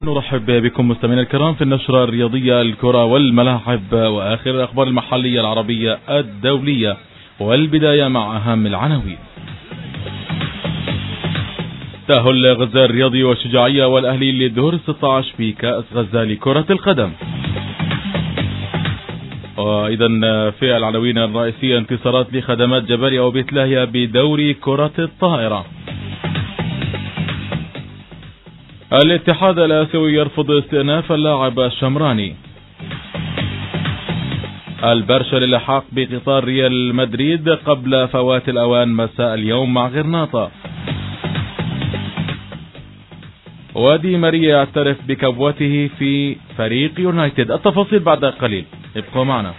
نرحب بكم مستمعينا الكرام في النشرة الرياضية الكرة والملاعب وآخر الأخبار المحلية العربية الدولية، والبداية مع أهم العناوين. تأهل غزة الرياضي والشجاعية والأهلي للدور 16 في كأس غزة لكرة القدم. وإذا في العناوين الرئيسية انتصارات لخدمات جباليا وبيت لاهيا بدوري كرة الطائرة. الاتحاد الآسيوي يرفض استئناف اللاعب الشمراني. البرشا للحاق بقطار ريال مدريد قبل فوات الأوان مساء اليوم مع غرناطة. ودي ماريا يعترف بكبوته في فريق يونايتد. التفاصيل بعد قليل، ابقوا معنا.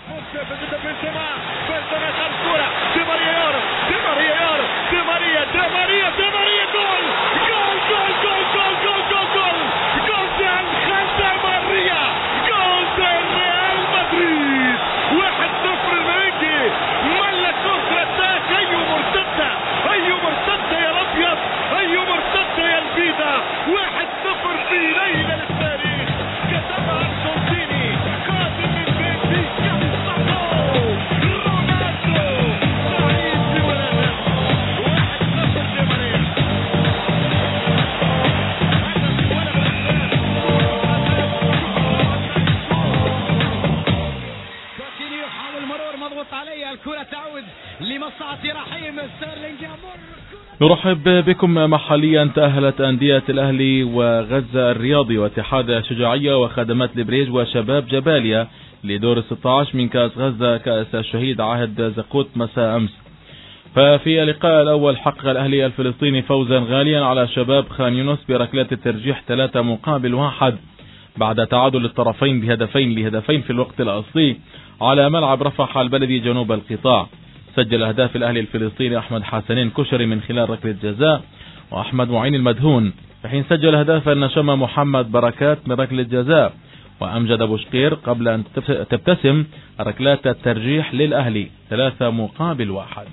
نرحب بكم محليا. تأهلت أندية الأهلي وغزة الرياضي واتحاد الشجاعية وخدمات البريج وشباب جباليا لدور 16 من كأس غزة كأس الشهيد عهد زقوت مساء أمس. ففي اللقاء الأول حقق الأهلي الفلسطيني فوزا غاليا على شباب خان يونس بركلات الترجيح 3-1 بعد تعادل الطرفين بهدفين في الوقت الأصلي على ملعب رفح البلدي جنوب القطاع. سجل أهداف الأهلي الفلسطيني أحمد حسنين كشري من خلال ركلة جزاء وأحمد معين المدهون، في حين سجل أهداف النشم محمد بركات من ركلة جزاء وأمجد أبو شقير قبل أن تبتسم ركلات الترجيح للأهلي 3-1.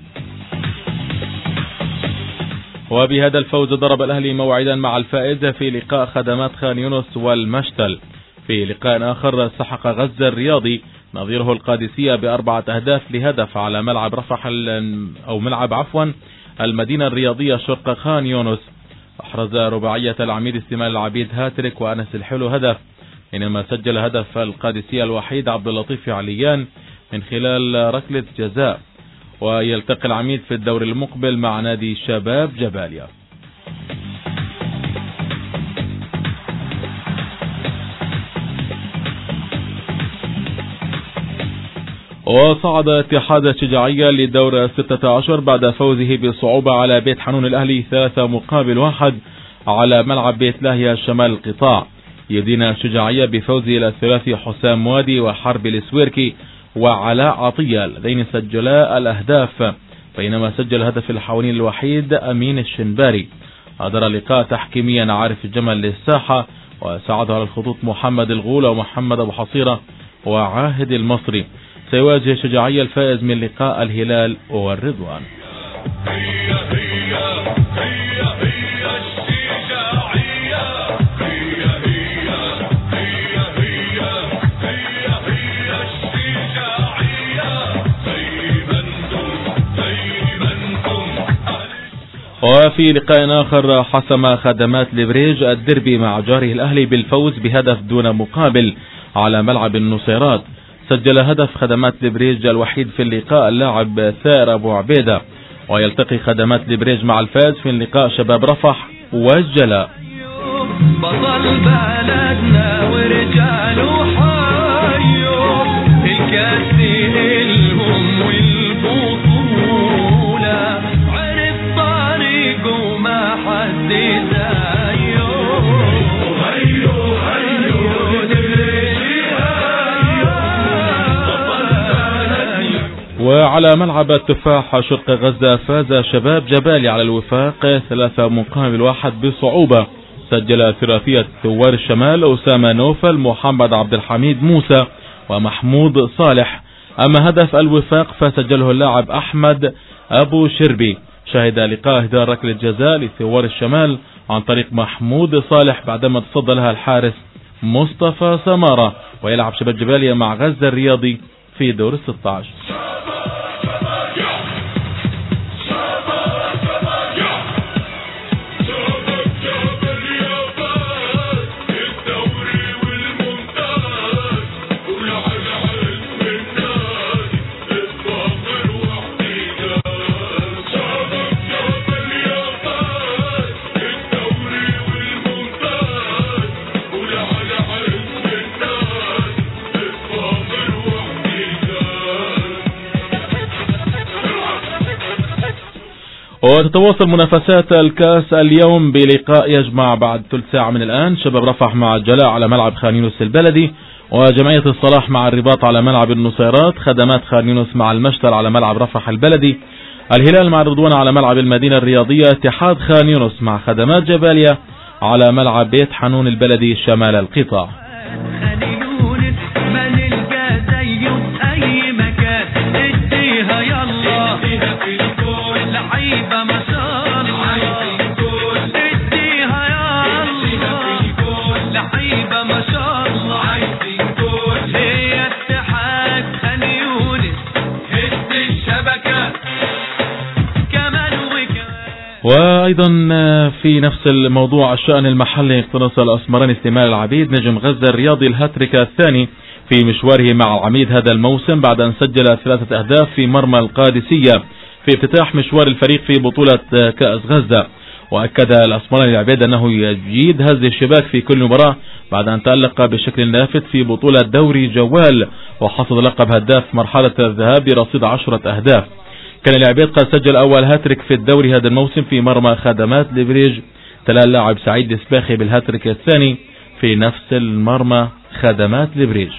وبهذا الفوز ضرب الأهلي موعدا مع الفائز في لقاء خدمات خان يونس والمشتل. في لقاء آخر سحق غزة الرياضي نظيره القادسية ب4 أهداف لهدف على ملعب رفح المدينة الرياضية شرق خان يونس. أحرز رباعية العميد استمال العبيد هاتريك وأنس الحلو هدف، بينما سجل هدف القادسية الوحيد عبد اللطيف عليان من خلال ركلة جزاء. ويلتقي العميد في الدور المقبل مع نادي شباب جباليا. وصعد اتحاد الشجاعية للدور 16 بعد فوزه بصعوبة على بيت حنون الأهلي 3-1 على ملعب بيت لاهيا شمال القطاع. يدين الشجاعية بفوزه إلى الثلاثي حسام موادي وحرب السويركي وعلاء عطية الذين سجلا الأهداف، بينما سجل هدف الحاونين الوحيد أمين الشنباري. أدار اللقاء تحكيميا عارف الجمل للساحة، وساعده على الخطوط محمد الغول ومحمد أبو حصيرة وعاهد المصري. سيواجه الشجاعية الفائز من لقاء الهلال والرضوان. وفي لقاء آخر حسم خدمات البريج الدربي مع جاره الأهلي بالفوز بهدف دون مقابل على ملعب النصيرات. سجل هدف خدمات البريج الوحيد في اللقاء اللاعب ثائر أبو عبيدة. ويلتقي خدمات البريج مع الفائز في اللقاء شباب رفح والجلاء. بطل بلدنا ورجاله حيو الكاسين الهم والبطولة عرف طريقه ما حد زيه. وعلى ملعب التفاح شرق غزة فاز شباب جبالي على الوفاق 3-1 بصعوبة. سجل ثلاثية ثوار الشمال أسامة نوفل محمد عبد الحميد موسى ومحمود صالح. أما هدف الوفاق فسجله اللاعب أحمد أبو شربي. شهد لقاء إهدار ركلة جزاء لثوار الشمال عن طريق محمود صالح بعدما تصدى لها الحارس مصطفى سمارة. ويلعب شباب جباليا مع غزة الرياضي في دور 16. وتتواصل منافسات الكاس اليوم بلقاء يجمع بعد ثلث ساعة من الآن شباب رفح مع الجلاء على ملعب خان يونس البلدي، وجمعية الصلاح مع الرباط على ملعب النصيرات، خدمات خان يونس مع المشتل على ملعب رفح البلدي، الهلال مع رضوان على ملعب المدينة الرياضية، اتحاد خان يونس مع خدمات جباليا على ملعب بيت حنون البلدي شمال القطاع. وأيضا في نفس الموضوع الشأن المحلي اقتنص الأسمراني استمال العبيد نجم غزة الرياضي الهاتريك الثاني في مشواره مع العميد هذا الموسم بعد أن سجل 3 أهداف في مرمى القادسية في افتتاح مشوار الفريق في بطولة كأس غزة. وأكد الأسمراني العبيد أنه يجيد هز الشباك في كل مباراة بعد أن تألق بشكل لافت في بطولة دوري جوال وحصد لقب هداف مرحلة الذهاب برصيد 10 أهداف. كان العبيد قد سجل أول هاتريك في الدوري هذا الموسم في مرمى خدمات لبريج، تلا اللاعب سعيد السباخي بالهاتريك الثاني في نفس المرمى خدمات لبريج.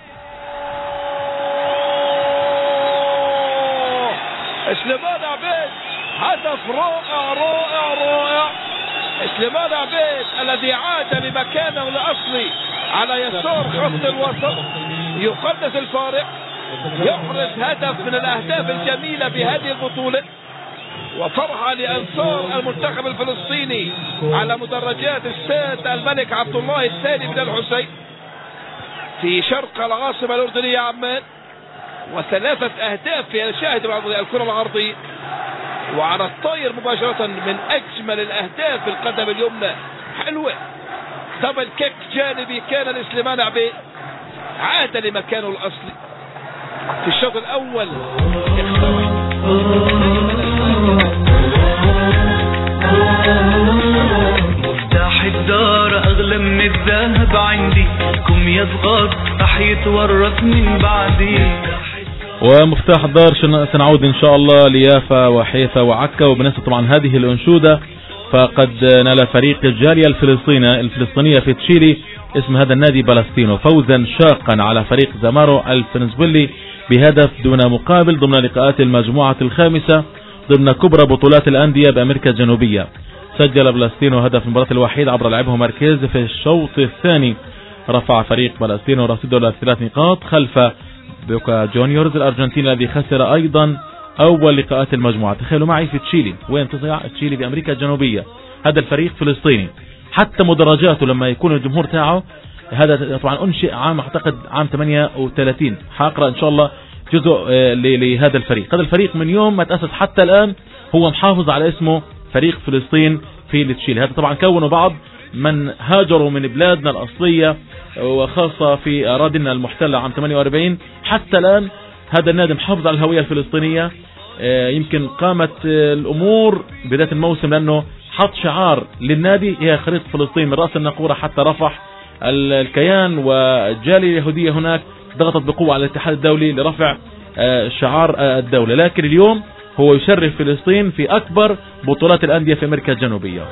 سليمان عبيد هدف رائع رائع رائع. سليمان عبيد الذي عاد لمكانه الأصلي على يسار خط الوسط يقدس الفارق، يحرز هدف من الأهداف الجميلة بهذه البطولة، وفرحة لأنصار المنتخب الفلسطيني على مدرجات استاد الملك عبد الله الثاني بن الحسين في شرق العاصمة الأردنية عمان، و3 أهداف في الشاهد الكرة العرضية وعلى الطاير مباشرة من أجمل الأهداف في القدم اليمنى. حلوة دبل كيك جانبي كان لسليمان عبيد، عاد لمكانه الأصلي في الشوط الأول. مفتاح الدار أغلى من الذهب عندي، كم يصغر رح يتورث من بعدي. ومفتاح الدار سنعود إن شاء الله ليافا وحيفا وعكا. وبنسبة طبعا هذه الأنشودة فقد نال فريق الجالية الفلسطينية في تشيلي اسم هذا النادي بلسطينو فوزا شاقا على فريق زامارو الفنزويلي بهدف دون مقابل ضمن لقاءات المجموعة الخامسة ضمن كبرى بطولات الأندية بأمريكا الجنوبية. سجل بلسطينو هدف المباراة الوحيد عبر لعبه ماركيز في الشوط الثاني. رفع فريق بلسطينو رصيده إلى 3 نقاط خلف بوكا جونيورز الأرجنتيني الذي خسر أيضا أول لقاءات المجموعة. تخيلوا معي في تشيلي، وين تصيع تشيلي بأمريكا الجنوبية، هذا الفريق فلسطيني حتى مدرجاته لما يكون الجمهور تاعه. هذا طبعا أنشئ عام أعتقد عام 38. حاقرأ إن شاء الله جزء لهذا الفريق. هذا الفريق من يوم ما تأسس حتى الآن هو محافظ على اسمه فريق فلسطين في تشيلي. هذا طبعا كونوا بعض من هاجروا من بلادنا الأصلية وخاصة في أراضينا المحتلة عام 48. حتى الآن هذا النادي محافظ على الهوية الفلسطينية. يمكن قامت الأمور بداية الموسم لأنه حط شعار للنادي هي خريطة فلسطين من رأس الناقورة حتى رفح. الكيان والجالية اليهودية هناك ضغطت بقوة على الاتحاد الدولي لرفع شعار الدولة، لكن اليوم هو يشرف فلسطين في أكبر بطولات الأندية في أمريكا الجنوبية.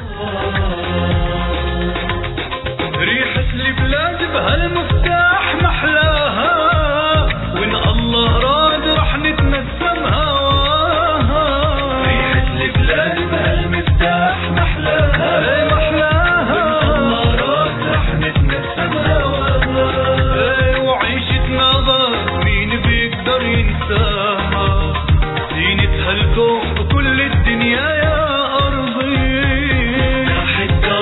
ريحة البلاد بهالمفتاح محلاها، وإن الله راد رح نتنسم هواها. ريحة البلاد بهالمفتاح محلاها، وإن الله راد رح نتنسم هواها. وعيشتنا غار مين بيقدر ينساها، زينة هالكون وكل الدنيا يا أرضي.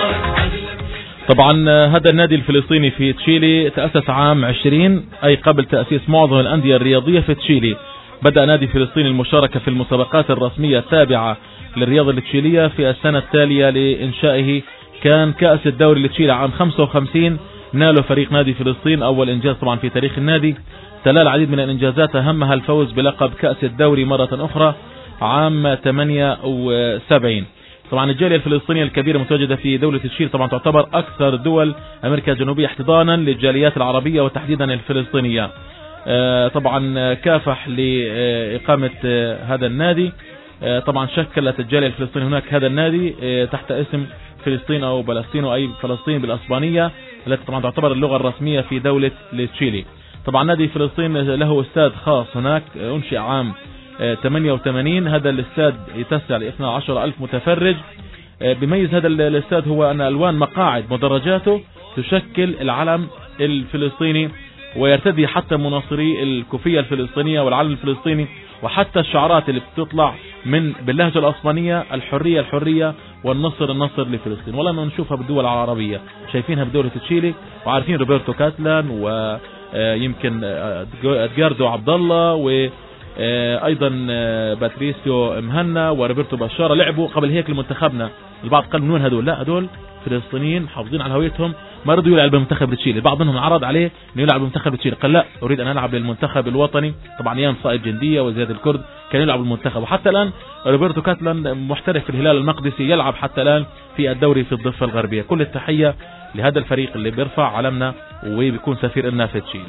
طبعا هذا النادي الفلسطيني في تشيلي تأسس عام 20 أي قبل تأسيس معظم الأندية الرياضية في تشيلي. بدأ نادي فلسطين المشاركة في المسابقات الرسمية التابعة للرياضة التشيلية في السنة التالية لإنشائه. كان كأس الدوري لتشيلي عام 55 ناله فريق نادي فلسطين، أول إنجاز طبعا في تاريخ النادي. تلا العديد من الإنجازات أهمها الفوز بلقب كأس الدوري مرة أخرى عام 78. طبعا الجالية الفلسطينية الكبيرة متواجدة في دولة تشيلي، طبعا تعتبر أكثر دول أمريكا الجنوبية احتضانا للجاليات العربية وتحديدا الفلسطينية. طبعا كافح لإقامة هذا النادي. طبعا شكلت الجالية الفلسطينية هناك هذا النادي تحت اسم فلسطين أو فلسطين أي فلسطين بالأسبانية، التي طبعا تعتبر اللغة الرسمية في دولة تشيلي. طبعا نادي فلسطين له استاد خاص هناك أنشئ عام 88. هذا الاستاد يتسع ل 12,000 متفرج. بيميز هذا الاستاد هو أن ألوان مقاعد مدرجاته تشكل العلم الفلسطيني، ويرتدي حتى مناصري الكوفية الفلسطينية والعلم الفلسطيني، وحتى الشعارات اللي بتطلع من باللهجة الأسبانية: الحرية الحرية والنصر النصر لفلسطين. ولا ما نشوفها بالدول العربية، شايفينها بدولة تشيلي، وعارفين روبرتو كاتلان ويمكن ادجاردو عبد الله وأيضا باتريسيو مهنا وروبرتو بشارة لعبوا قبل هيك لمنتخبنا. البعض قال من وين هدول؟ لا، هدول فلسطينيين محافظين على هويتهم، ما رضوا يلعب بمنتخب تشيلي. بعض منهم عرض عليه انه يلعب بمنتخب تشيلي، قال لا، اريد ان العب للمنتخب الوطني. طبعا ايام صائد جندية وزياد الكرد كان يلعب بالمنتخب، وحتى الان روبرتو كاتلان محترف في الهلال المقدسي يلعب حتى الان في الدوري في الضفة الغربية. كل التحية لهذا الفريق اللي بيرفع علمنا وبيكون سفير لنا في تشيلي.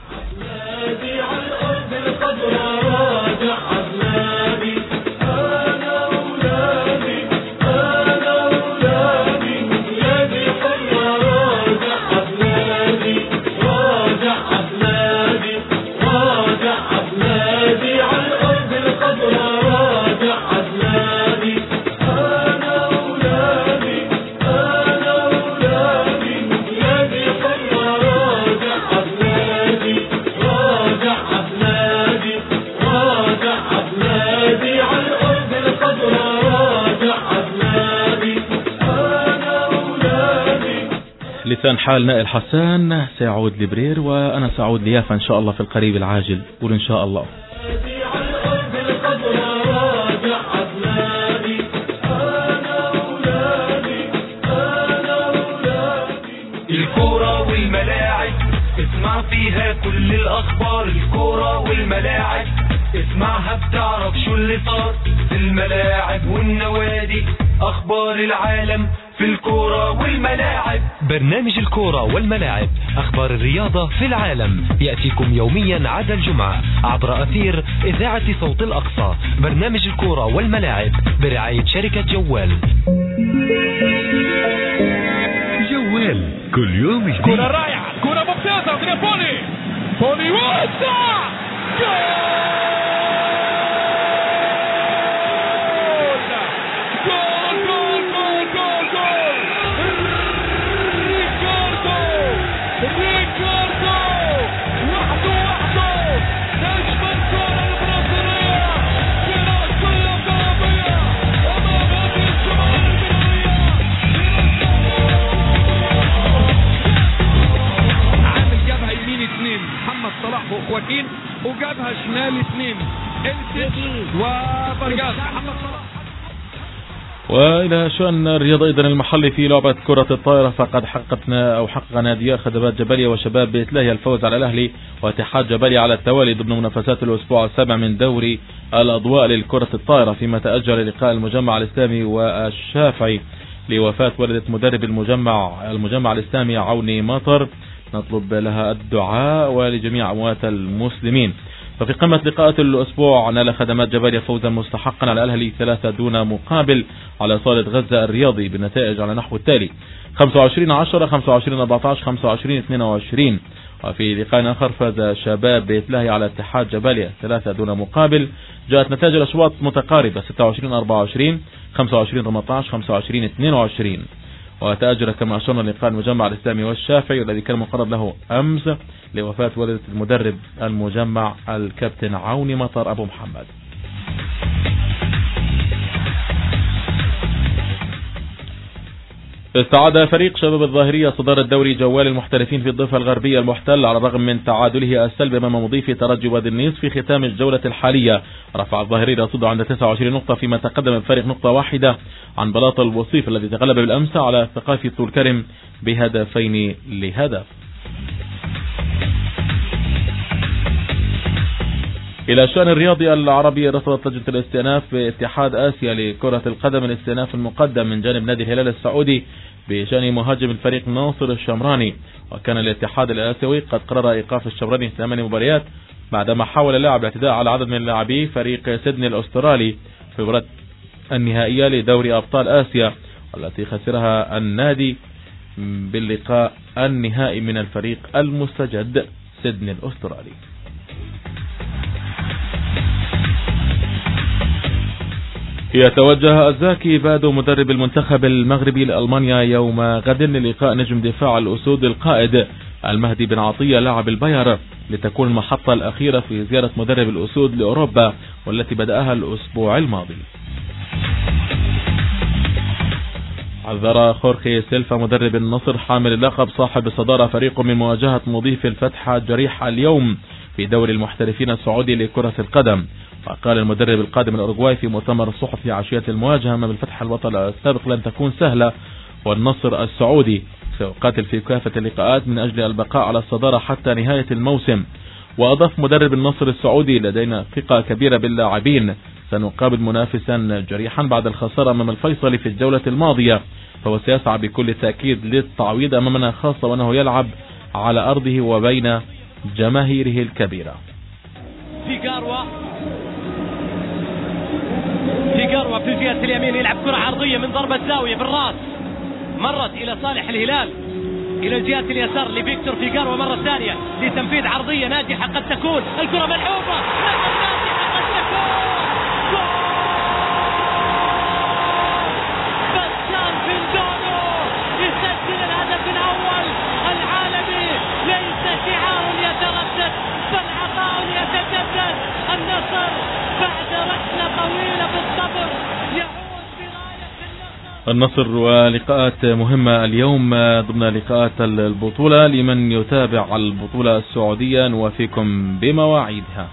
لسان حال نائل حسان سيعود لبرير، وأنا سأعود ليافا إن شاء الله في القريب العاجل. قول إن شاء الله. الكورة والملاعب اسمع فيها كل الأخبار. الكورة والملاعب اسمعها بتعرف شو اللي صار في الملاعب والنوادي. أخبار العالم في الكورة والملاعب. برنامج الكورة والملاعب، أخبار الرياضة في العالم، يأتيكم يوميا عدا الجمعة عبر أثير إذاعة صوت الأقصى. برنامج الكورة والملاعب برعاية شركة جوال. جوال كل يوم جديد. كرة رائعة، كرة ممتازة من بولي وسع وكين وجابها شمال اثنين وبرجاز محمد صلاح. وإلى شأن الرياضة أيضا المحلي في لعبة كرة الطائرة، فقد حقق نادي خدمات جباليا وشباب بيت لاهي الفوز على الأهلي واتحاد جباليا على التوالي ضمن منافسات الأسبوع السابع من دوري الأضواء للكرة الطائرة، فيما تأجل لقاء المجمع الإسلامي والشافعي لوفاة والدة مدرب المجمع الإسلامي عوني مطر. نطلب لها الدعاء ولجميع أموات المسلمين. ففي قمة لقاءات الأسبوع نال خدمات جباليا فوزا مستحقا على الأهلي 3 دون مقابل على صالة غزة الرياضي بالنتائج على نحو التالي: 25-10 25-14 25-22. وفي لقاء آخر فاز شباب بيت لاهي على اتحاد جباليا 3 دون مقابل. جاءت نتائج الأشواط متقاربة 26-24 25-18 25-22. وتأجل كما أشرنا لقاء المجمع الإسلامي والشافعي والذي كان مقرر له أمس لوفاة والدة المدرب المجمع الكابتن عوني مطر أبو محمد. استعاد فريق شباب الظاهرية صدارة دوري جوال المحترفين في الضفة الغربية المحتل على الرغم من تعادله السلبي امام مضيف ترجي وادي النيس في ختام الجولة الحالية. رفع الظاهري رصيده عند 29 نقطة فيما تقدم بفارق نقطة واحدة عن بلاط الوصيف الذي تغلب بالأمس على ثقافي طول كرم بهدفين لهدف. إلى الشأن الرياضي العربي، رصدت لجنة الاستئناف باتحاد آسيا لكرة القدم الاستئناف المقدم من جانب نادي الهلال السعودي بشأن مهاجم الفريق ناصر الشمراني. وكان الاتحاد الآسيوي قد قرر إيقاف الشمراني 8 مباريات بعدما حاول اللاعب الاعتداء على عدد من لاعبي فريق سيدني الأسترالي في المباراة النهائية لدوري أبطال آسيا والتي خسرها النادي باللقاء النهائي من الفريق المستجد سيدني الأسترالي. يتوجه الزاكي بادو مدرب المنتخب المغربي لألمانيا يوم غد للقاء نجم دفاع الأسود القائد المهدي بن عطية لاعب الباير لتكون المحطة الأخيرة في زيارة مدرب الأسود لأوروبا والتي بدأها الأسبوع الماضي. عذر خورخي سيلفا مدرب النصر حامل اللقب صاحب الصدارة فريقه من مواجهة مضيف الفتح الجريح اليوم في دوري المحترفين السعودي لكرة القدم. وقال المدرب القادم الأوروغواي في مؤتمر الصحفي عشية المواجهة أمام الفتح البطل السابق لن تكون سهلة والنصر السعودي سيقاتل في كافة اللقاءات من أجل البقاء على الصدارة حتى نهاية الموسم. وأضاف مدرب النصر السعودي لدينا ثقة كبيرة باللاعبين، سنقابل منافسا جريحا بعد الخسارة أمام الفيصلي في الجولة الماضية، فهو سيسعى بكل تأكيد للتعويض أمامنا، خاصة وأنه يلعب على أرضه وبين جماهيره الكبيرة. فيغاروا في الجهة اليمين يلعب كرة عرضية من ضربة زاوية بالراس، مرت إلى صالح الهلال. إلى الجهة اليسار لفيكتور فيغاروا مرة ثانية لتنفيذ عرضية ناجحة قد تكون، الكرة ملعوبة ناجحة قد تكون بسام فيندونو يسجل الهدف الأول العالمي. ليس شعار يتردد بل عطاء يتجدد. النصر بعد رحلة طويلة بالصبر يعود براية النصر ولقاءات مهمة اليوم ضمن لقاءات البطولة. لمن يتابع البطولة السعودية نوافيكم بمواعيدها.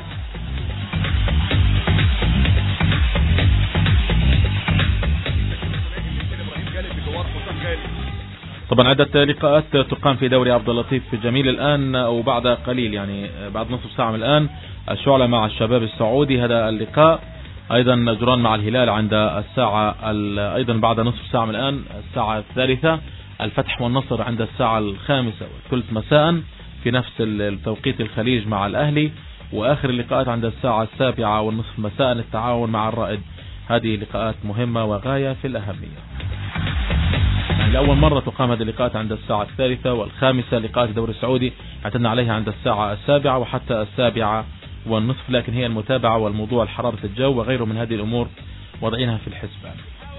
طبعا عدة لقاءات تقام في دوري عبد اللطيف في جميل الآن أو بعد قليل، يعني بعد نصف ساعة من الآن الشعلة مع الشباب السعودي هذا اللقاء، أيضا نجران مع الهلال عند الساعة أيضا بعد نصف ساعة من الآن الساعة الثالثة، الفتح والنصر عند الساعة 5:15 مساء في نفس التوقيت الخليج مع الأهلي، وآخر اللقاءات عند الساعة 7:30 مساء التعاون مع الرائد. هذه لقاءات مهمة وغاية في الأهمية. لأول مرة تقام هذه اللقاءات عند الساعة 3 والخامسة. لقاءات الدوري السعودي اعتدنا عليها عند الساعة 7 وحتى 7:30، لكن هي المتابعة والموضوع حرارة الجو وغيره من هذه الأمور وضعينها في الحسبان.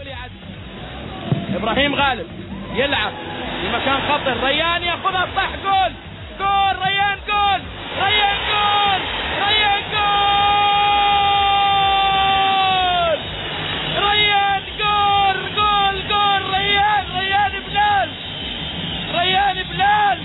إبراهيم غالب يلعب في مكان خطر، ريان يأخذها صح، جول جول ريان، جول ريان، جول ريان، جول ريان، جول جول جول ريان، ريان بلال، ريان بلال،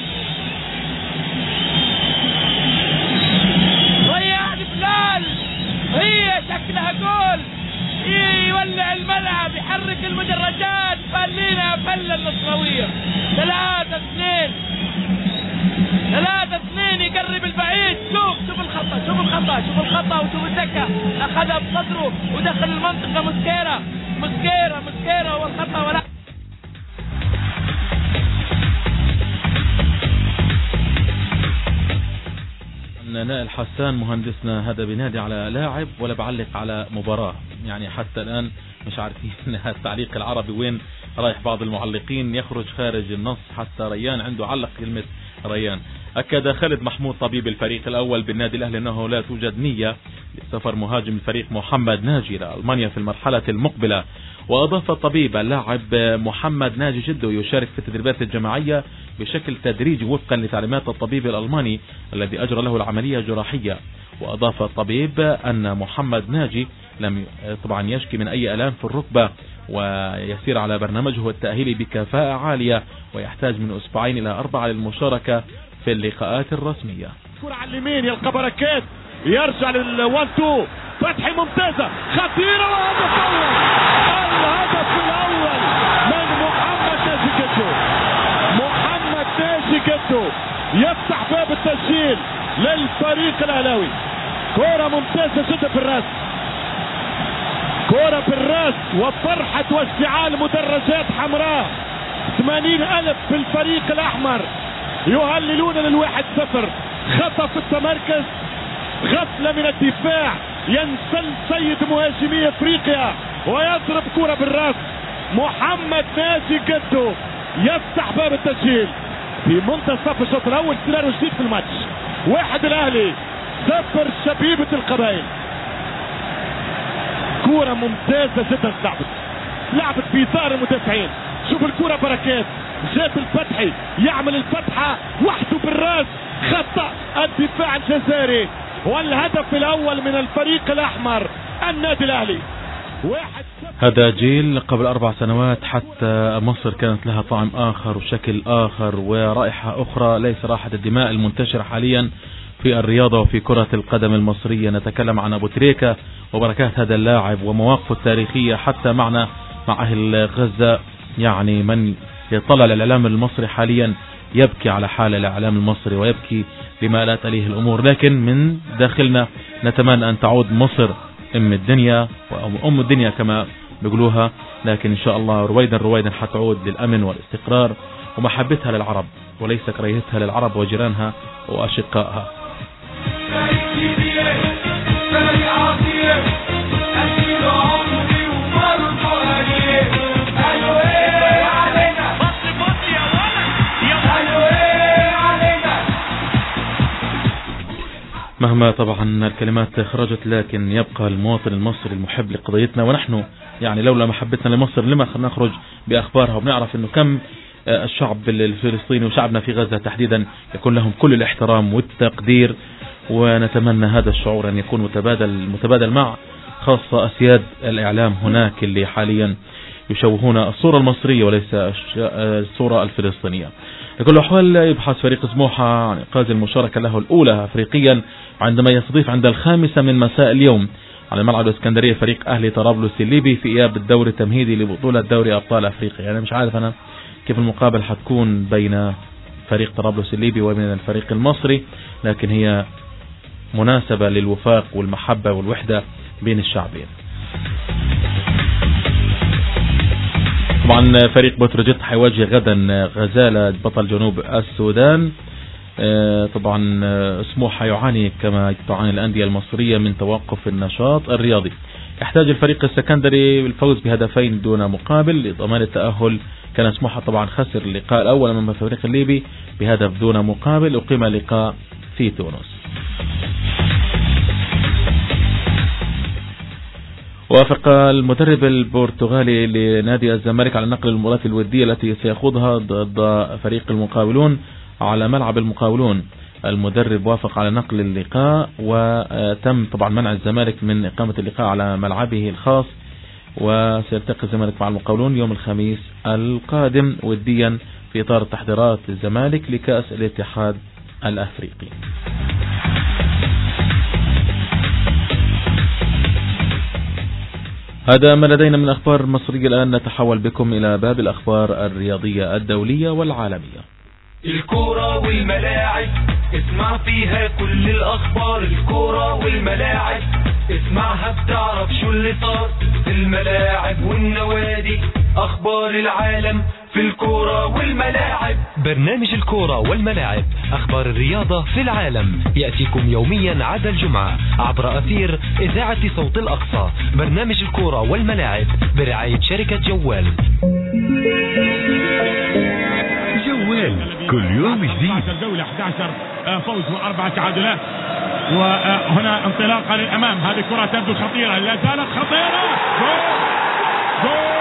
ريان بلال، هي شكلها جول، يولع الملعب، يحرك المدرجات، فلينا فل النصراوية. 3-2 يقرب البعيد. شوف الخطأ، شوف الخطأ، شوف الخطأ وشوف الدكة، أخذها بصدره ودخل المنطقة. مسكيرة والخطأ ولا نائل حسان مهندسنا هذا بنادي على لاعب ولا بعلق على مباراة، يعني حتى الآن مش عارفين التعليق العربي وين رايح. بعض المعلقين يخرج خارج النص، حتى ريان عنده علق كلمة ريان. أكد خالد محمود طبيب الفريق الأول بالنادي الأهلي أنه لا توجد نية لسفر مهاجم الفريق محمد ناجي لألمانيا في المرحلة المقبلة. وأضاف الطبيب اللاعب محمد ناجي جده يشارك في التدريبات الجماعية بشكل تدريجي وفقا لتعليمات الطبيب الألماني الذي أجرى له العملية الجراحية. وأضاف الطبيب أن محمد ناجي لم طبعا يشكي من أي آلام في الركبة، ويسير على برنامجه التأهيلي بكفاءة عالية، ويحتاج من أسبوعين إلى 4 للمشاركة في اللقاءات الرسمية. كرة على اليمين يلقى بركات، يرجع للوان تو، فتحي ممتازة خطيرة، وهدف أول. الهدف الأول من محمد ناجي جدو. محمد ناجي جدو يفتح باب التسجيل للفريق الأهلاوي. كرة ممتازة جدا في الراس، كرة في الراس، وفرحة واشتعال مدرجات حمراء. 80,000 في الفريق الأحمر يهللون لل1-0. خطأ في التمركز، غفلة من الدفاع، ينسل سيد مهاجمي افريقيا ويضرب كرة بالراس. محمد ناجي جدو يفتح باب التسجيل في منتصف الشوط الاول. سيناريو جديد في الماتش، 1 الاهلي 0 شبيبة القبائل. كرة ممتازة جدا لعبت في اطار المدافعين. شوف الكرة بركات، جاب الفتحي يعمل الفتحة وحده بالراس، خطأ الدفاع الجزائري، والهدف الاول من الفريق الاحمر النادي الاهلي. هذا جيل قبل 4 سنوات حتى مصر كانت لها طعم آخر وشكل آخر ورائحة أخرى، ليس رائحة الدماء المنتشرة حاليا في الرياضة وفي كرة القدم المصرية. نتكلم عن أبو تريكة وبركات هذا اللاعب ومواقفه التاريخية حتى معنا مع أهل غزة. يعني من يطلع الإعلام المصري حاليا يبكي على حال الإعلام المصري ويبكي لما لا تليه الأمور، لكن من داخلنا نتمنى أن تعود مصر أم الدنيا وأم الدنيا كما بيقولوها، لكن إن شاء الله رويدا رويدا حتعود للأمن والاستقرار ومحبتها للعرب وليس كراهيتها للعرب وجيرانها وأشقائها. مهما طبعا الكلمات خرجت، لكن يبقى المواطن المصري المحب لقضيتنا، ونحن يعني لولا محبتنا لمصر لما نخرج بأخبارها، وبنعرف انه كم الشعب الفلسطيني وشعبنا في غزة تحديدا يكون لهم كل الاحترام والتقدير، ونتمنى هذا الشعور أن يكون متبادل مع خاصة أسياد الإعلام هناك اللي حاليا يشوهون الصورة المصرية وليس الصورة الفلسطينية. لكل الأحوال يبحث فريق سموحة عن إنقاذ المشاركة له الأولى أفريقيا عندما يستضيف عند 5 من مساء اليوم على الملعب الإسكندرية فريق أهلي طرابلس الليبي في إياب الدوري التمهيدي لبطولة دوري أبطال أفريقيا. يعني مش عارف أنا كيف المقابل حتكون بين فريق طرابلس الليبي وبين الفريق المصري، لكن هي مناسبة للوفاق والمحبة والوحدة بين الشعبين. طبعا فريق بتروجيت حيواجه غدا غزالة بطل جنوب السودان. طبعا سموحة يعاني كما تعاني الأندية المصرية من توقف النشاط الرياضي. يحتاج الفريق السكندري بالفوز ب2 دون مقابل لضمان التأهل. كان سموحة طبعا خسر اللقاء الأول أمام الفريق الليبي ب1 دون مقابل. أقيم لقاء في تونس. وافق المدرب البرتغالي لنادي الزمالك على نقل المباراة الودية التي سيخوضها ضد فريق المقاولون على ملعب المقاولون. المدرب وافق على نقل اللقاء، وتم طبعا منع الزمالك من إقامة اللقاء على ملعبه الخاص، وسيلتقي الزمالك مع المقاولون يوم الخميس القادم وديا في إطار تحضيرات الزمالك لكأس الاتحاد الأفريقي. هذا ما لدينا من أخبار مصرية. الآن نتحول بكم إلى باب الأخبار الرياضية الدولية والعالمية. الكورة والملاعب اسمع فيها كل الأخبار. الكورة والملاعب اسمعها بتعرف شو اللي صار في الملاعب والنوادي. أخبار العالم في الكورة والملاعب. برنامج الكورة والملاعب، أخبار الرياضة في العالم، يأتيكم يوميا عدا الجمعة عبر أثير إذاعة صوت الأقصى. برنامج الكورة والملاعب برعاية شركة جوال. جوال كل يوم جديد. الجولة 11 فوز و4 تعادلات، وهنا انطلاقة للأمام. هذه الكرة تبدو خطيرة، لا زالت خطيرة. جول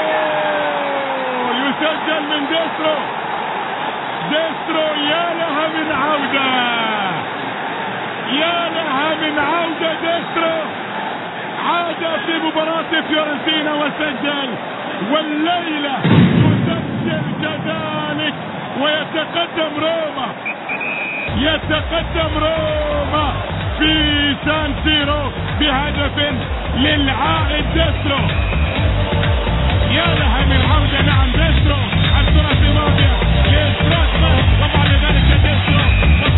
يسجل من ديسترو. يا لها من عودة، يا لها من عودة ديسترو، عاد في مباراة فيورنتينا وسجل، والليلة يسجل كذلك ويتقدم روما، يتقدم روما في سان سيرو بهدف للعائد ديسترو. يا لها من عودة، نعم ديسترو، الكرة الماضية لستراكمان وبعد ذلك ديسترو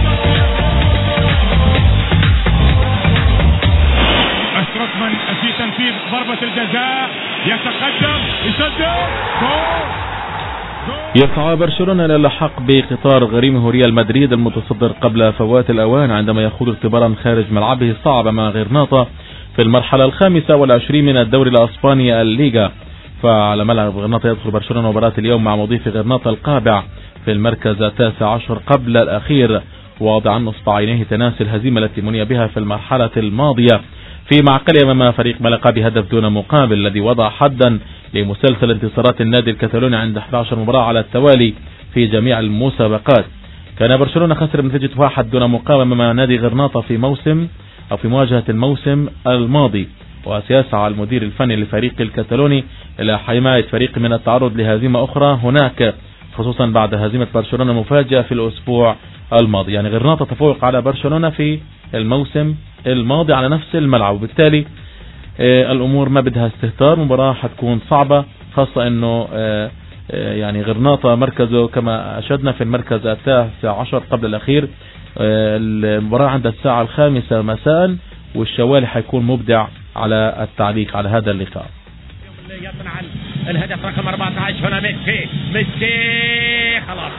ستراكمان في تنفيذ ضربة الجزاء، يتقدم، يسجل جول. يسعى برشلونة إلى اللحاق بقطار غريمه ريال مدريد المتصدر قبل فوات الأوان عندما يخوض اختبارا خارج ملعبه الصعب مع غرناطة في المرحلة 25 من الدوري الأسباني الليغا. فعلى ملعب غرناطة يدخل برشلونة مباراة اليوم مع مضيف غرناطة القابع في المركز 19 قبل الأخير، واضعا نصب عينيه تناسي الهزيمة التي مني بها في المرحلة الماضية في معقله أمام فريق ملقا بهدف دون مقابل، الذي وضع حدا لمسلسل انتصارات النادي الكتالوني عند 11 مباراة على التوالي في جميع المسابقات. كان برشلونة خسر بنتيجة 1 دون مقابل أمام نادي غرناطة في مواجهة الموسم الماضي، وسيسعى المدير الفني للفريق الكتالوني إلى حماية فريق من التعرض لهزيمة أخرى هناك، خصوصا بعد هزيمة برشلونة المفاجئة في الأسبوع الماضي. يعني غرناطة تفوق على برشلونة في الموسم الماضي على نفس الملعب، وبالتالي الأمور ما بدها استهتار، مباراة حتكون صعبة، خاصة أنه يعني غرناطة مركزه كما أشدنا في المركز 19 قبل الأخير. المباراة عند الساعة 5 مساء، والشوالي حيكون مبدع على التعليق على هذا اللقاء. يصنع الهدف رقم 14 هنا ميسي خلاص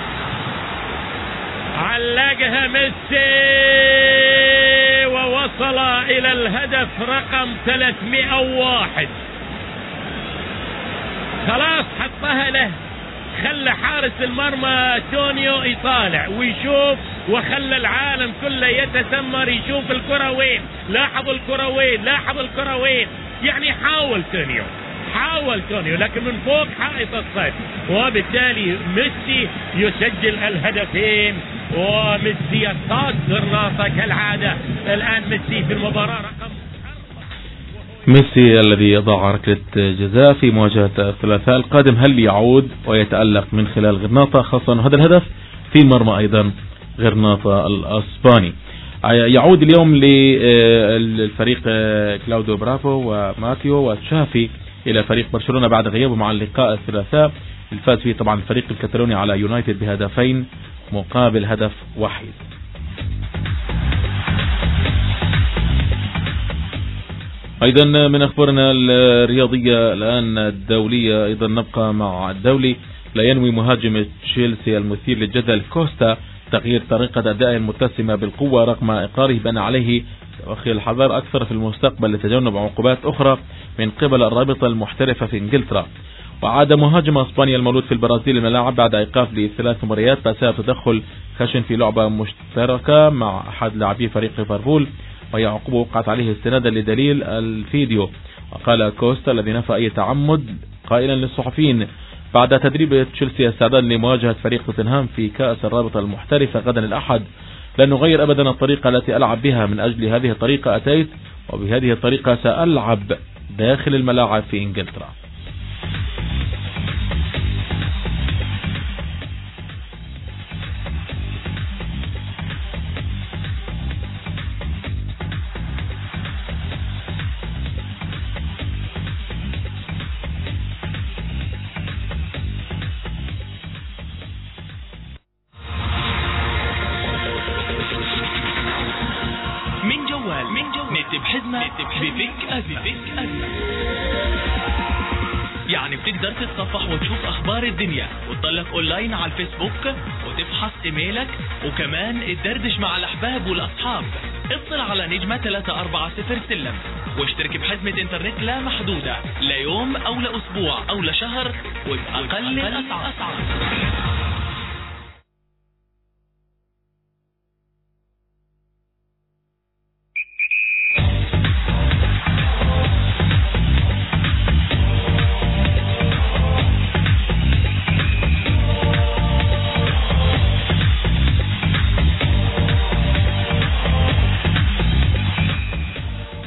علقها ميسي ووصل إلى الهدف رقم 301. خلاص حطها له، خلى حارس المرمى تونيو يطالع ويشوف، وخلى العالم كله يتسمر يشوف الكرة وين، لاحظوا الكرة وين، يعني حاول تونيو لكن من فوق حائط الصيد، وبالتالي ميسي يسجل الهدفين، وميسي يصطاد غرناطة كالعادة. الآن ميسي في المباراة رقم 4، ميسي الذي يضع ركلة جزاء في مواجهة الثلاثاء القادم، هل يعود ويتألق من خلال غرناطة، خاصة هذا الهدف في مرمى أيضا غرناطة الأسباني. يعود اليوم للفريق كلاوديو برافو وماتيو وتشافي إلى فريق برشلونة بعد غيابه مع اللقاء الثلاثاء، الفاز فيه طبعا الفريق الكتالوني على يونايتد بهدفين مقابل هدف واحد. أيضا من أخبارنا الرياضية الآن الدولية، أيضا نبقى مع الدولي. لا ينوي مهاجم تشيلسي المثير للجدل كوستا تغيير طريقة أدائه المتسمة بالقوة رغم إقراره بأن عليه أخي الحذر أكثر في المستقبل لتجنب عقوبات أخرى من قبل الرابطة المحترفة في إنجلترا. وعاد مهاجم اسبانيا المولود في البرازيل الملاعب بعد ايقاف ل3 مباريات بسبب تدخل خشن في لعبة مشتركة مع احد لاعبي فريق ليفربول، وهي عقوبة وقعت عليه استنادا لدليل الفيديو. وقال كوستا الذي نفى اي تعمد قائلا للصحفيين بعد تدريب تشيلسي استعداد لمواجهة فريق توتنهام في كأس الرابطة المحترفة غدا الأحد، لن نغير أبدا الطريقة التي ألعب بها، من أجل هذه الطريقة أتيت وبهذه الطريقة سألعب داخل الملاعب في إنجلترا. نكتب حزمة بفك أزمة، يعني بتقدر تتصفح وتشوف أخبار الدنيا وتطلق أونلاين على الفيسبوك وتفحص إيميلك، وكمان تدردش مع الأحباب والأصحاب. اتصل على نجمة 340 سلم واشترك بحزمة انترنت لا محدودة ليوم أو لأسبوع أو لشهر وبأقل الأسعار.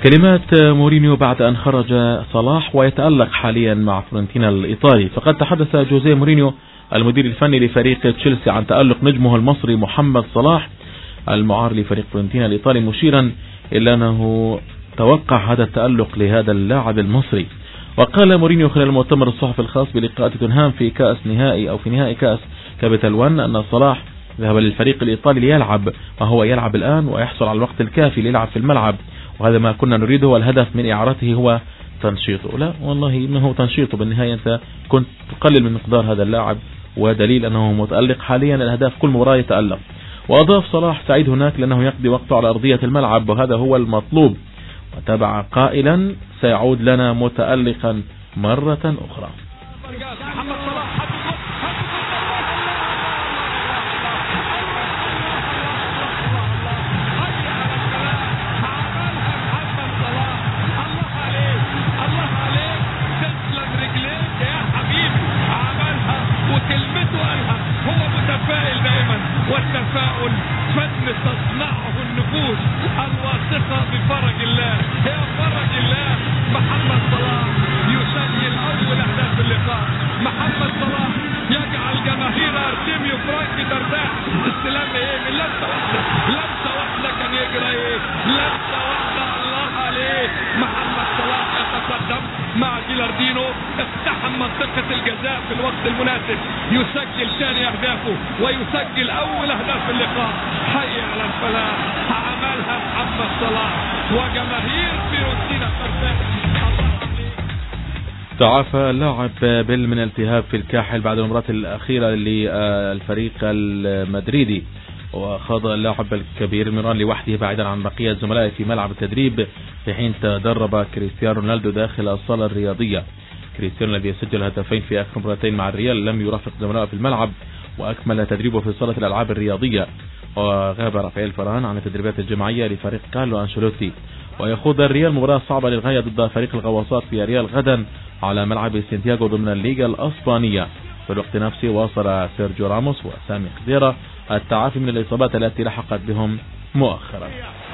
كلمات مورينيو بعد أن خرج صلاح ويتألق حاليا مع فيورنتينا الإيطالي. فقد تحدث جوزيه مورينيو المدير الفني لفريق تشيلسي عن تألق نجمه المصري محمد صلاح المعار لفريق فيورنتينا الإيطالي، مشيرا إلى أنه توقع هذا التألق لهذا اللاعب المصري. وقال مورينيو خلال المؤتمر الصحفي الخاص بلقاء توتنهام في نهائي كأس كابيتال 1 أن صلاح ذهب للفريق الإيطالي ليلعب، وهو يلعب الآن ويحصل على الوقت الكافي ليلعب في الملعب، وهذا ما كنا نريده، والهدف من إعارته هو تنشيطه. لا والله إنه تنشيطه، بالنهاية أنت كنت تقلل من مقدار هذا اللاعب، ودليل أنه متألق حاليا الأهداف كل مباراة يتألق. وأضاف صلاح سعيد هناك لأنه يقضي وقته على أرضية الملعب وهذا هو المطلوب، وتابع قائلا سيعود لنا متألقا مرة أخرى. والتفاؤل فن تصنعه النفوس الواثقة بفرج الله. يا فرج الله، محمد صلاح يسجل أول أهداف اللقاء. محمد صلاح يجعل جماهير أرتيميو فرانكي ترتاح. استلام إيه من لمسة واحدة كان يجري إيه، لمسة واحدة الله عليه. محمد صلاح يتقدم مع جيلاردينو، اقتحم منطقة الجزاء في الوقت المناسب، يسجل ثاني أهدافه ويسجل أول أهداف اللقاء. حي على الفلاح، عملها محمد صلاح وجماهير فيورنتينا ترتاح. تعافى اللاعب بيل من التهاب في الكاحل بعد المباراة الأخيرة للفريق المدريدي، وخاض اللاعب الكبير الميران لوحده بعيدا عن بقية زملائه في ملعب التدريب في حين تدرب كريستيانو رونالدو داخل الصالة الرياضية. كريستيانو الذي سجل هدفين في آخر مباراتين مع الريال لم يرافق زملائه في الملعب وأكمل تدريبه في صالة الألعاب الرياضية. وغاب رافائيل فران عن التدريبات الجماعية لفريق كارلو أنشيلوتي. ويخوض الريال مباراة صعبة للغاية ضد فريق الغواصات في الريال غدا على ملعب سانتياغو ضمن الليغا الأسبانية. في الوقت نفسه واصل سيرجيو راموس وسامي خضيرة التعافي من الإصابات التي لحقت بهم مؤخرا.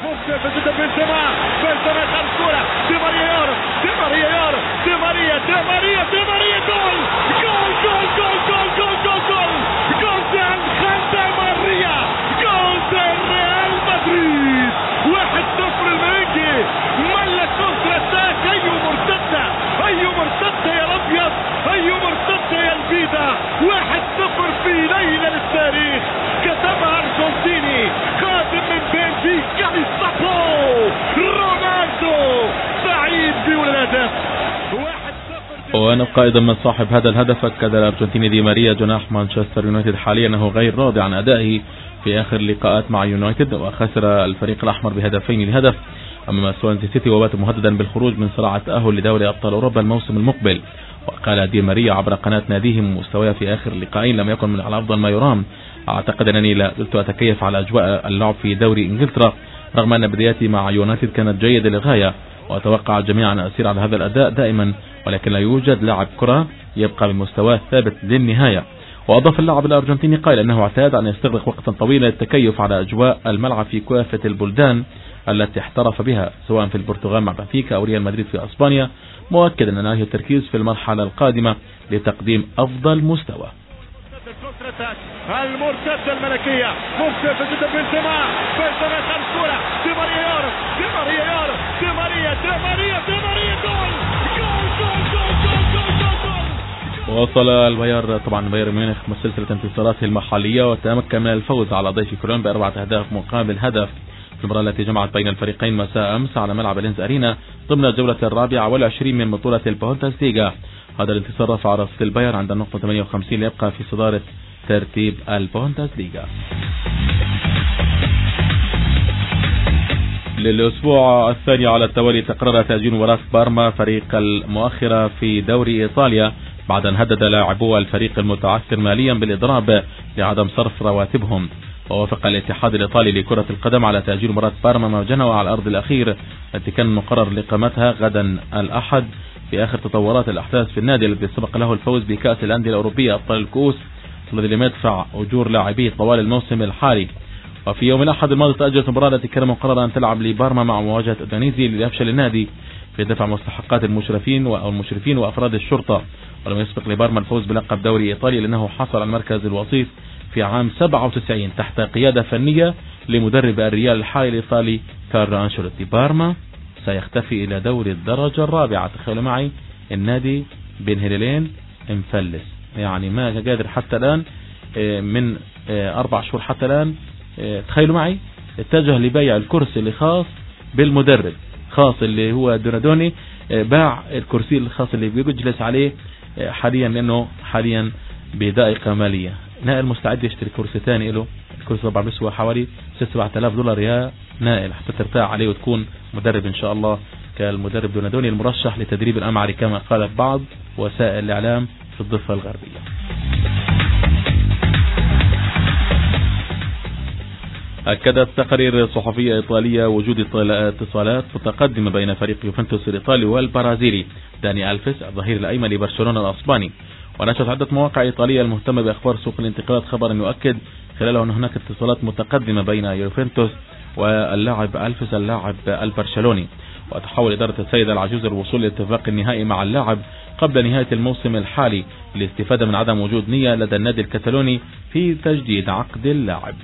أي مرتدة يا الأبيض، أي مرتدة يا البيضة. 1-0 في ليلة للتاريخ كتبها أرجنتيني قادم من بنفيكا ليسابو رونالدو بعيد بولادات. 1-0. ونبقى أيضا من صاحب هذا الهدف. أكد الأرجنتيني دي ماريا جناح مانشستر يونايتد حاليا أنه غير راضي عن أدائه في آخر اللقاءات مع يونايتد، وخسر الفريق الأحمر بهدفين لهدف أمام سوانزي سيتي، وبات مهددا بالخروج من صراع التأهل لدوري أبطال أوروبا الموسم المقبل. وقال دي ماريا عبر قناة ناديهم مستواه في آخر اللقاءين لم يكن من على أفضل ما يرام. أعتقد أنني لا زلت أتكيف على أجواء اللعب في دوري إنجلترا رغم أن بداياتي مع يونايتد كانت جيدة للغاية، وأتوقع الجميع أن أسير على هذا الأداء دائما، ولكن لا يوجد لاعب كرة يبقى بمستواه ثابت للنهاية. وأضاف اللاعب الأرجنتيني قائل أنه اعتاد أن يستغرق وقتا طويلا للتكيف على أجواء الملعب في كافة البلدان التي احترف بها سواء في البرتغال مع بنفيكا أو ريال مدريد في أسبانيا، مؤكدا أن عليه التركيز في المرحلة القادمة لتقديم أفضل مستوى. المرتدة الملكية مختلفة جدا بنزيما خلف كرة دي ماريا جول. وصل الباير طبعا بايرن ميونخ سلسلة انتصاراته المحلية وتمكن من الفوز على ضيف كولون ب4 أهداف مقابل هدف في المباراة التي جمعت بين الفريقين مساء أمس على ملعب الينز أرينا ضمن الجولة 24 من بطولة البوندس ليغا. هذا الانتصار رفع رصيد البايرن عند النقطة 58 ليبقى في صدارة ترتيب البوندس ليغا. للأسبوع الثاني على التوالي تقرر تأجيل مباراة بارما فريق المؤخرة في دوري إيطاليا بعد أن هدد لاعبو الفريق المتعثر ماليا بالإضراب لعدم صرف رواتبهم. ووافق الاتحاد الإيطالي لكرة القدم على تأجيل مباراة بارما مع جنوا على الأرض الأخير التي كان مقرر لإقامتها غدا الأحد في آخر تطورات الأحداث في النادي الذي سبق له الفوز بكأس الأندية الأوروبية أبطال الكؤوس الذي لم يدفع أجور لاعبيه طوال الموسم الحالي. وفي يوم الأحد الماضي تأجلت المباراة التي كان مقررا أن تلعب لبارما مع مواجهة أودانيزي ليفشل النادي في دفع مستحقات المشرفين وأفراد الشرطة. ولم يسبق لبارما الفوز بلقب دوري إيطاليا لأنه حصل على المركز الوصيف في عام 97 تحت قيادة فنية لمدرب الريال الحالي الإيطالي كارلو أنشيلوتي. بارما سيختفي إلى دوري الدرجة الرابعة. تخيلوا معي النادي بين هلالين مفلس، يعني ما قادر حتى الآن من 4 شهور حتى الآن. تخيلوا معي اتجه لبيع الكرسي اللي خاص بالمدرب، خاص اللي هو دونادوني، باع الكرسي الخاص اللي بيجلس عليه حاليا لأنه حاليا بضائقة مالية. نائل مستعد يشتري كرسي ثاني له، الكرسي طبعا بيسوى حوالي 7,000 دولار يا نائل حتى ترتاح عليه وتكون مدرب إن شاء الله كالمدرب دونادوني المرشح لتدريب الأمعري كما قالت بعض وسائل الإعلام في الضفة الغربية. أكدت تقارير صحفية إيطالية وجود اتصالات متقدمة بين فريق يوفنتوس الإيطالي والبرازيلي داني ألفيس الظهير الأيمن لبرشلونة الأسباني. ونشرت عدة مواقع إيطالية المهتمة بأخبار سوق الانتقالات خبرا يؤكد خلاله أن هناك اتصالات متقدمة بين يوفنتوس واللاعب ألفيس اللاعب البرشلوني. وتحاول إدارة السيد العجوز الوصول للاتفاق النهائي مع اللاعب قبل نهاية الموسم الحالي للاستفادة من عدم وجود نية لدى النادي الكتالوني في تجديد عقد اللاعب.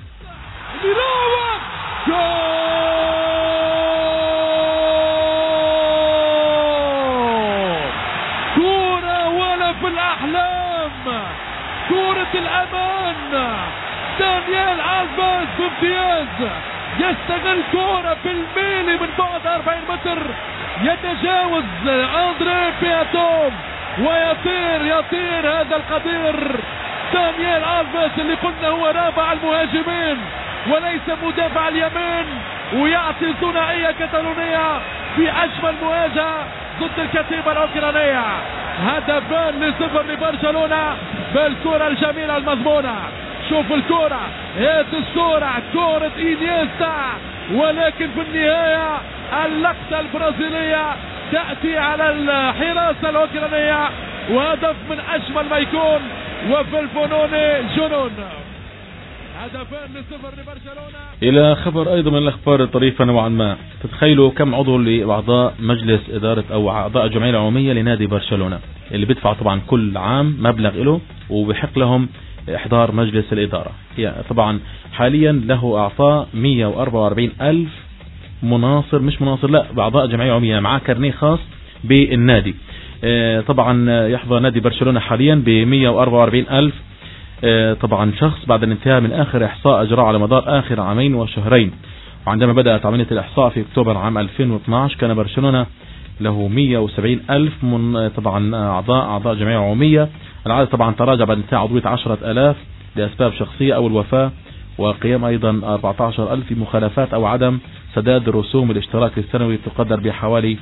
كورة ولا في الأحلام، كورة الأمان. دانيال ألفيس بامتياز يستغل كورة بالميلي من بعد 40 متر، يتجاوز أندري بياتوف ويطير هذا القدير دانيال ألفيس اللي قلنا هو رابع المهاجمين وليس مدافع اليمين، ويعطي ثنائية كتالونية في أجمل مواجهة ضد الكتيبة الأوكرانية. هدفان ل0 لبرشلونة بالكرة الجميلة المضمونة. شوف الكرة، هات الصورة، كرة إينيستا، ولكن في النهاية اللقطة البرازيلية تأتي على الحراسة الأوكرانية، وهدف من أجمل ما يكون، وفي الفنون جنون. هدفان ل0 لبرشلونة. إلى خبر أيضا من الأخبار الطريفة نوعا ما. تتخيلوا كم عضو لأعضاء مجلس إدارة أو أعضاء الجمعية العمومية لنادي برشلونة اللي بيدفع طبعا كل عام مبلغ له وبحق لهم إحضار مجلس الإدارة. يعني طبعا حاليا له أعطاء 144 ألف مناصر، مش مناصر لا، بأعضاء جمعية عمومية معاه كارنيه خاص بالنادي. طبعا يحظى نادي برشلونة حاليا ب 144 ألف طبعا شخص بعد الانتهاء من آخر إحصاء أجراء على مدار آخر عامين وشهرين. وعندما بدأت عملية الإحصاء في أكتوبر عام 2012 كان برشلونة له 170 ألف طبعا أعضاء جمعية عمومية. العدد طبعا تراجع بعد انتهاء عضوية 10,000 لأسباب شخصية أو الوفاة، وقيام أيضا 14,000 في مخالفات أو عدم سداد رسوم الاشتراك السنوي تقدر بحوالي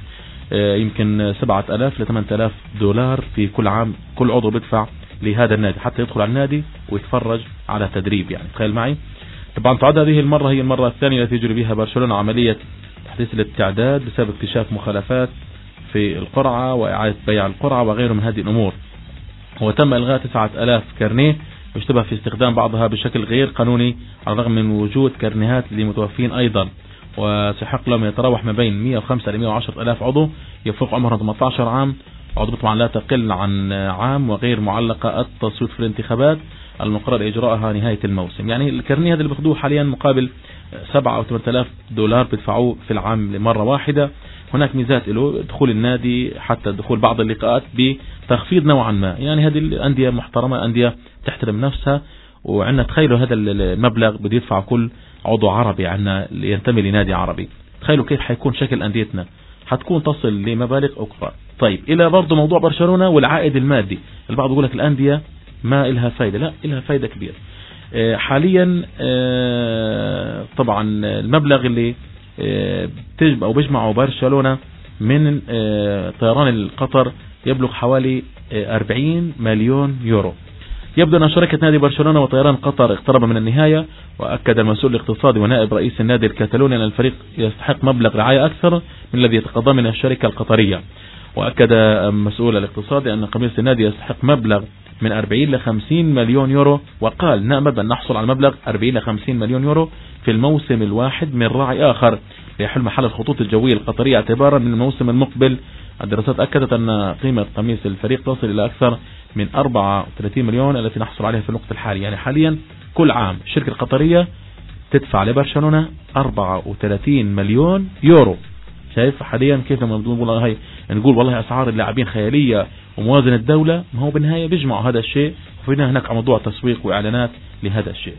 يمكن 7,000 ل 8,000 دولار في كل عام. كل عضو بيدفع لهذا النادي حتى يدخل على النادي ويتفرج على تدريب. يعني تخيل معي. طبعا تعد هذه المرة هي المرة الثانية التي يجري بها برشلونة عملية تحديث الابتعادات بسبب اكتشاف مخالفات في القرعة وإعادة بيع القرعة وغيره من هذه الأمور. وتم إلغاء 9,000 كارنيه يشتبه في استخدام بعضها بشكل غير قانوني على الرغم من وجود كارنيهات لمتوفين أيضا، وسيحق لهم يتراوح ما بين 105 ل 110,000 عضو يفوق عمرهم 18 عام. عضو طبعا لا تقل عن عام وغير معلقة التصويت في الانتخابات المقرر إجراءها نهاية الموسم. يعني الكارنيه هذا اللي بياخذوه حاليا مقابل 7 أو 8,000 دولار بيدفعوه في العام لمرة واحدة. هناك ميزات له دخول النادي حتى دخول بعض اللقاءات بتخفيض نوعا ما. يعني هذه الأندية محترمة، أندية تحترم نفسها، وعندنا تخيلوا هذا المبلغ بده يدفع كل عضو عربي عندنا ينتمي لنادي عربي. تخيلوا كيف حيكون شكل أنديتنا، حتكون تصل لمبالغ أكبر. طيب إلى برضو موضوع برشلونة والعائد المادي. البعض يقول لك الأندية ما إلها فايدة، لا إلها فايدة كبيرة. حاليا طبعا المبلغ اللي بيجمعه برشلونة من طيران القطر يبلغ حوالي 40 مليون يورو. يبدو أن شركة نادي برشلونة وطيران قطر اقترب من النهاية. وأكد المسؤول الاقتصادي ونائب رئيس النادي الكتالوني أن الفريق يستحق مبلغ رعاية أكثر من الذي يتقاضاه من الشركة القطرية. وأكد مسؤول الاقتصادي أن قميص النادي يستحق مبلغ من 40 ل 50 مليون يورو، وقال نأمل أن نحصل على مبلغ 40 ل 50 مليون يورو في في الموسم الواحد من راعي آخر ليحل محل الخطوط الجوية القطرية اعتبارا من الموسم المقبل. الدراسات أكدت أن قيمة قميص الفريق تصل إلى أكثر من 34 مليون التي نحصل عليها في الوقت الحالي. يعني حاليا كل عام الشركة القطرية تدفع لبرشلونة 34 مليون يورو. شايف حاليا كيف لما نقول والله أسعار اللاعبين خيالية وموازنة الدولة، ما هو بالنهاية بيجمعوا هذا الشيء، وفينا هناك موضوع تسويق وإعلانات لهذا الشيء.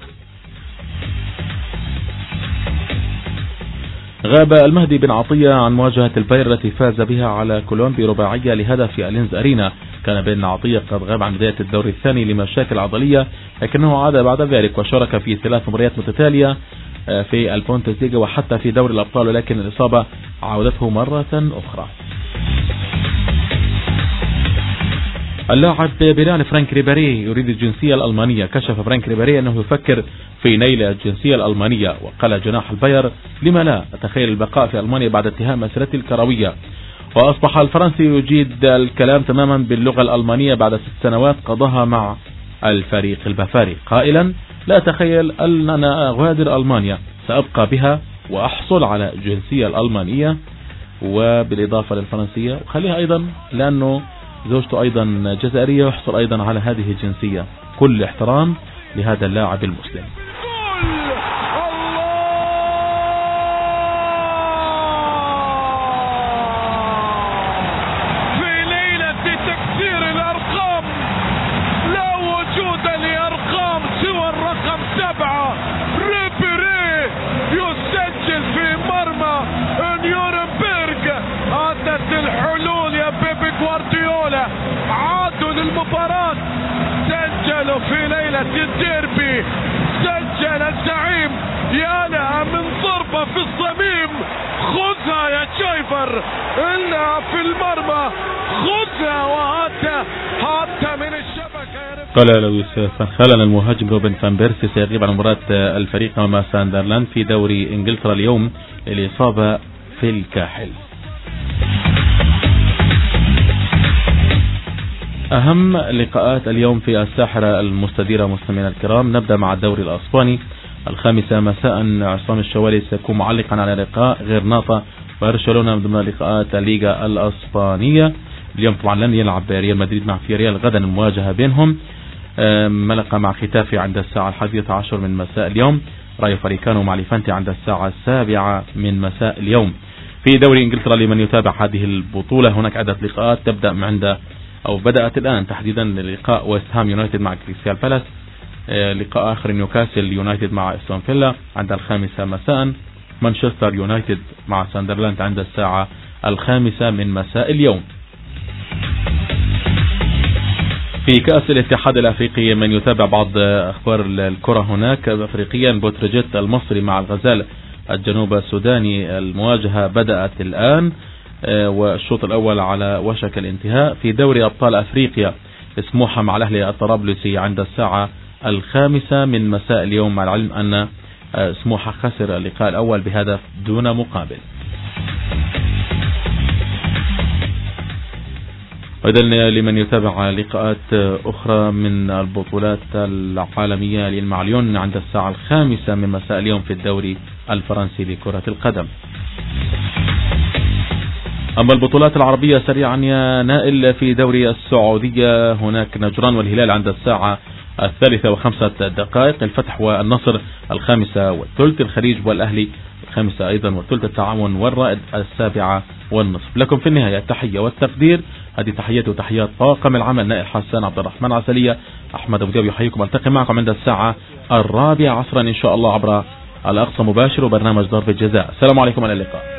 غاب المهدي بن عطية عن مواجهة الباير التي فاز بها على كولون برباعية لهدف في ألينز أرينا. كان بن عطية قد غاب عن بداية الدور الثاني لمشاكل عضلية، لكنه عاد بعد ذلك وشارك في 3 مباريات متتالية في البوندسليغا وحتى في دوري الأبطال، ولكن الإصابة عودته مرة أخرى. اللاعب بريال فرانك ريبيري يريد الجنسية الألمانية. كشف فرانك ريبيري أنه يفكر في نيل الجنسية الألمانية، وقال جناح الباير لما لا أتخيل البقاء في ألمانيا بعد انتهاء مسيرتي الكروية. وأصبح الفرنسي يجيد الكلام تماما باللغة الألمانية بعد 6 سنوات قضاها مع الفريق البافاري، قائلا لا أتخيل أن أنا أغادر ألمانيا، سأبقى بها وأحصل على الجنسية الألمانية وبالإضافة للفرنسية، وخليها أيضا لأنه زوجته أيضا جزائرية ويحصل أيضا على هذه الجنسية. كل احترام لهذا اللاعب المسلم. عادوا للمباراة، سجلوا في ليلة الديربي، سجل الزعيم، يا لها من ضربة في الصميم، خذها يا شايفر، إنها في المرمى، خذها وهاتها من الشبكة. قال لويس فان خال المهاجم روبن فان بيرسي سيغيب عن مباراة الفريق مع ساندرلاند في دوري انجلترا اليوم للإصابة في الكاحل. أهم لقاءات اليوم في الساحرة المستديرة مستمعينا الكرام. نبدأ مع الدوري الأسباني. 5 مساء عصام الشوالي سيكون معلقا على لقاء غرناطة وبرشلونة ضمن لقاءات الليغا الأسبانية. اليوم طبعا لن يلعب ريال مدريد مع فياريال، غدا المواجهة بينهم. ملقا مع ختافي عند الساعة 11 من مساء اليوم. رايو فاريكانو مع ليفانتي عند الساعة 7 من مساء اليوم. في دوري انجلترا لمن يتابع هذه البطولة هناك عدة لقاءات تبدأ بدأت الآن تحديدا لقاء ويست هام يونايتد مع كريستال بالاس. لقاء آخر نيوكاسل يونايتد مع استون فيلا عند 5 مساء. مانشستر يونايتد مع ساندرلاند عند الساعة 5 من مساء اليوم. في كأس الاتحاد الأفريقي من يتابع بعض أخبار الكرة هناك أفريقيا. بوترجيت المصري مع الغزال الجنوب السوداني، المواجهة بدأت الآن والشوط الأول على وشك الانتهاء. في دوري أبطال أفريقيا سموحة مع الأهلي الطرابلسي عند الساعة 5 من مساء اليوم، مع العلم أن سموحة خسر اللقاء الأول بهدف دون مقابل. أيضا لمن يتابع لقاءات أخرى من البطولات العالمية للمعليون عند الساعة 5 من مساء اليوم في الدوري الفرنسي لكرة القدم. أما البطولات العربية سريعا يا نائل. في دوري السعودية هناك نجران والهلال عند الساعة 3:05. الفتح والنصر 5:03. الخليج والأهلي 5 أيضا و3. التعاون والرائد 7:30. لكم في النهاية التحية والتقدير. هذه تحياتي وتحيات طاقم العمل نائل حسان عبد الرحمن عسلية. أحمد أبو داوي يحييكم. ألتقي معكم عند الساعة 4 عصرا إن شاء الله عبر الأقصى مباشر وبرنامج ضرب الجزاء. السلام عليكم، على اللقاء.